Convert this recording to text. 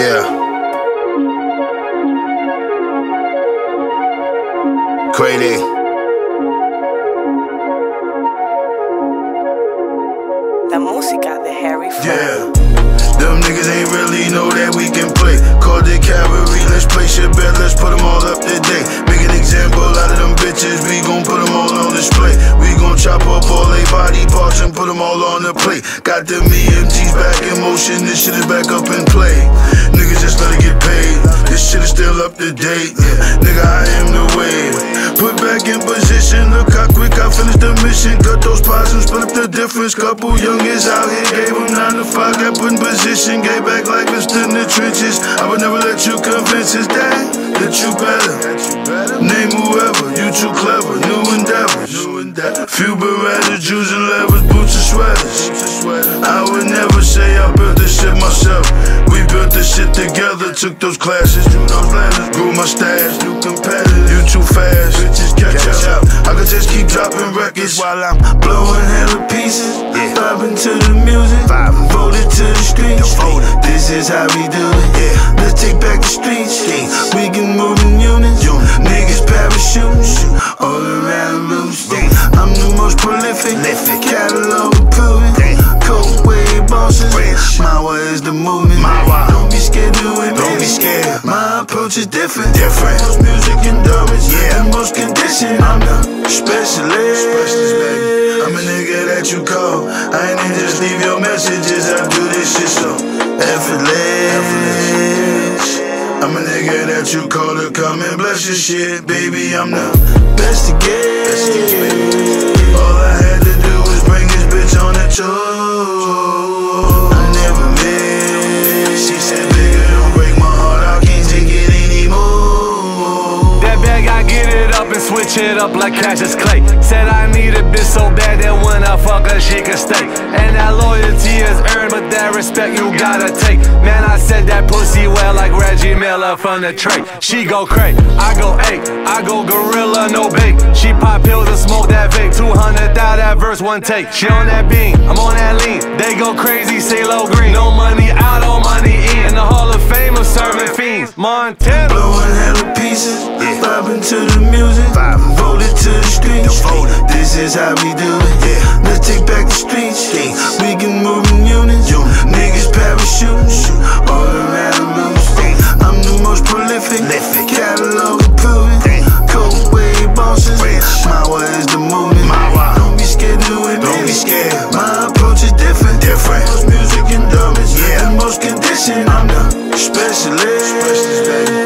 Yeah. Crazy. La música de Harry Fraud. Yeah. Them niggas ain't really know that we can play. Call the cavalry, let's play shit better, let's put them all up to date. Make an example out of them bitches, we gon' put them all on display. We gon' chop up all they body parts and put them all on the plate. Got them EMGs back in motion, this shit is back up in play. Niggas just let it get paid, this shit is still up to date. Yeah. Nigga, I am the wave. Put back in position, look how quick I finished the mission. Cut those pies and split up the difference. Couple youngins out here, gave them 9 to 5, got put in position. Gave back like we stood in the trenches. I would never let you convince us that you better. Name whoever, you too clever. New endeavors. Few Beretta, Jews and levers, boots and sweaters. I would never say I built this shit myself. We built this shit together. Took those classes, drew those letters, grew my stash, new competitors. You too fast, bitches catch up. I could just keep dropping records while I'm blowing hella pieces. Vibing to the music, voted to the streets. This is how we do it. Let's take back the streets. We can move in units. Niggas parachutes all around loose. I'm the most prolific, catalog proven. Cold wave bosses. Mawa is the movement. Don't be scared to admit. Don't be scared. My approach is different. Most music endurance, and most condition. I'm the specialist. I'm a nigga that you call. I ain't just leave your messages. I do this shit so effortless. I'm a nigga that you call to come and bless your shit, baby. I'm the best to get. All I had to do was bring this bitch on the tour. I never miss. She said, "Nigga, don't break my heart. I can't take it anymore." That bag, I get it up and switch it up like Cassius Clay. Said I need a bitch so bad that when I fuck her, she can stay. And that loyalty is earned, but that respect you gotta take. Man, I said that pussy well like Reggie Miller from the tray. She go cray, I go eight, I go gorilla, no bait. She pop pills and smoke that vape. 200 out that verse, one take. She on that beam, I'm on that lean. They go crazy, say low green. No money out, all money in. In the Hall of Fame of serving fiends. Montana. Blowing hella pieces, vibing to the music. Voted to the streets. This is how we do it. Let's take back the streets. We can move in units. Niggas parachutes all around loose. I'm the most prolific, catalog proven. Cold wave bosses. Mawa is the movement. Don't be scared to admit. My approach is different. Most music endurance, and most condition. I'm the specialist.